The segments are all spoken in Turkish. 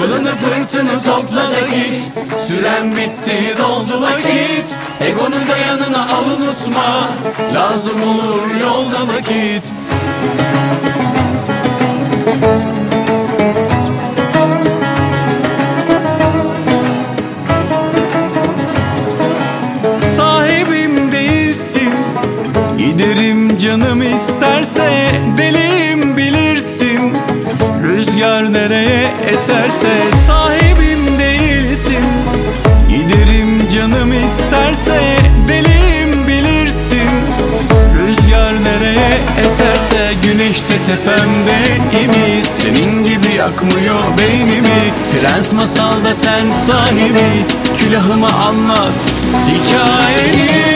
Pılını pırtını topla da git. Süren bitti, doldu vakit. Egonu da yanına al, unutma. Lazım olur yolda vakit. Sahibim değilsin, giderim canım isterse. Deliyim bilirsin, rüzgar nereye eserse. Sahibim değilsin, giderim canım isterse. Deliyim bilirsin, rüzgar nereye eserse. Güneş de tepemde imi, senin gibi yakmıyor beynimi. Prens masalda sen sahibi, külahıma anlat hikayeni.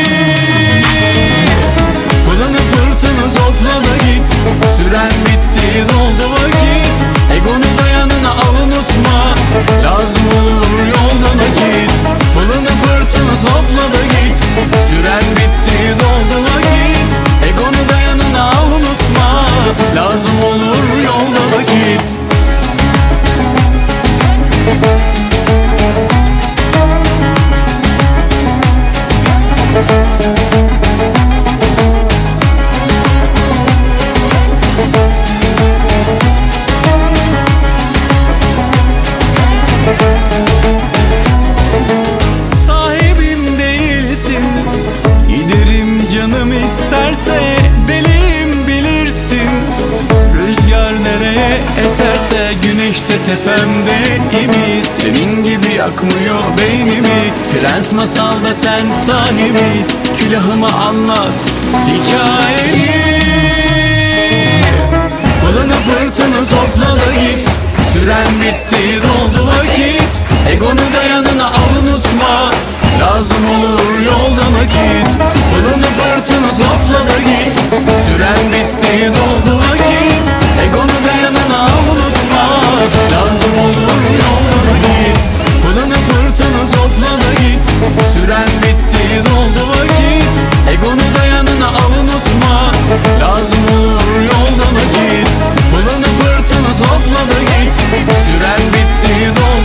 Pılını pırtını topla da git. Süren bitti, doldu vakit. Egonu da yanına al, unutma. Lazım olur yolda vakit. Pılını pırtını topla da git. Süren bitti, doldu vakit. Egonu da yanına al, unutma. Lazım olur yolda vakit. Sahibim değilsin, giderim canım isterse. Deliyim bilirsin, rüzgar nereye eserse. Güneş de tepemde imi, senin gibi yakmıyor beynimi. Prens masalda sen sahibi, külahıma anlat hikayeni. Pılını pırtını topla da git. Süren bitti, doldu vakit. Egonu da yanına al, unutma. Lazım olur yolda vakit. Pılını pırtını topla da git. Süren bitti, doldu vakit. Egonu da yanına al, unutma. Lazım olur yolda vakit. Pılını pırtını topla da git. Süren bitti, doldu vakit. Egonu da yanına al, unutma. Lazım olur yolda vakit. Pılını pırtını topla da git. Süren bitti, doldu